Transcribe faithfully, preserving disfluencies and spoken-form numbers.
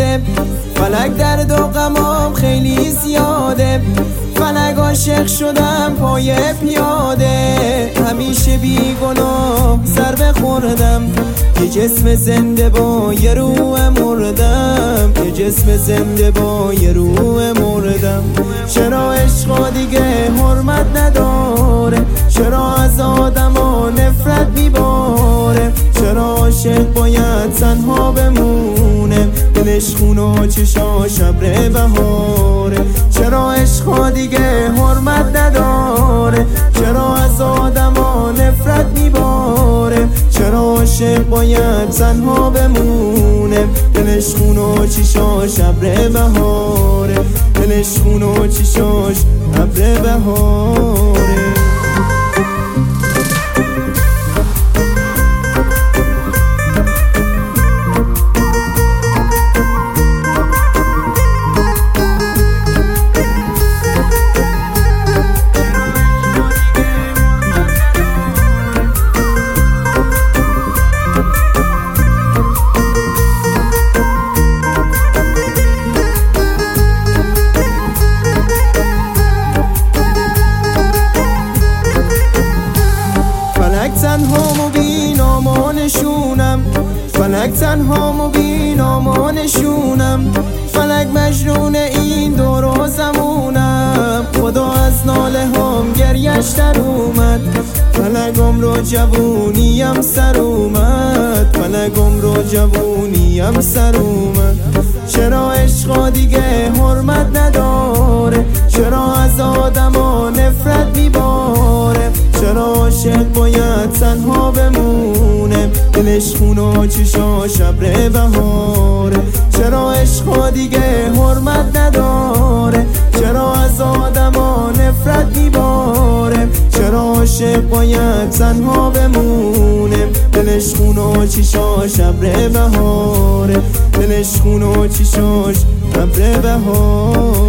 زیاده، فلک درد و غمام خیلی زیاده. فلک عاشق شدم پای پیاده، همیشه بی گناه ضربه خوردم. یه جسم زنده با یه روح مردم، یه جسم زنده با یه روح مردم. چرا عشقا دیگه حرمت نداره؟ چرا از آدما نفرت میباره؟ چرا عاشق باید تنها بمونه؟ دلش خون و چشاش ابر بهاره. چرا عشقا دیگه حرمت نداره؟ چرا از آدما نفرت میباره؟ چرا عاشق باید تنها بمونه؟ دلش خون و چشاش ابر بهاره. دلش خون و چشاش ابر بهاره. فلک تنها مبینام و نشونم، فلک تنها مبینام و نشونم. فلک مجنون این دور و زمونم، خدا از ناله هم گریش در اومد. فلک عمر جوونیم سر اومد، فلک عمر جوونیم سر اومد. چرا عشقا دیگه حرمت نداره؟ چرا از آدما نفرت میباره؟ چرا عاشق باید تنها بمونه؟ دلش خون و چشاش ابر بهاره. چرا عشقا دیگه حرمت نداره؟ چرا از آدما نفرت میباره؟ چرا عاشق باید تنها بمونه؟ دلش خون و چشاش ابر بهاره. دلش خون و چشاش ابر بهاره.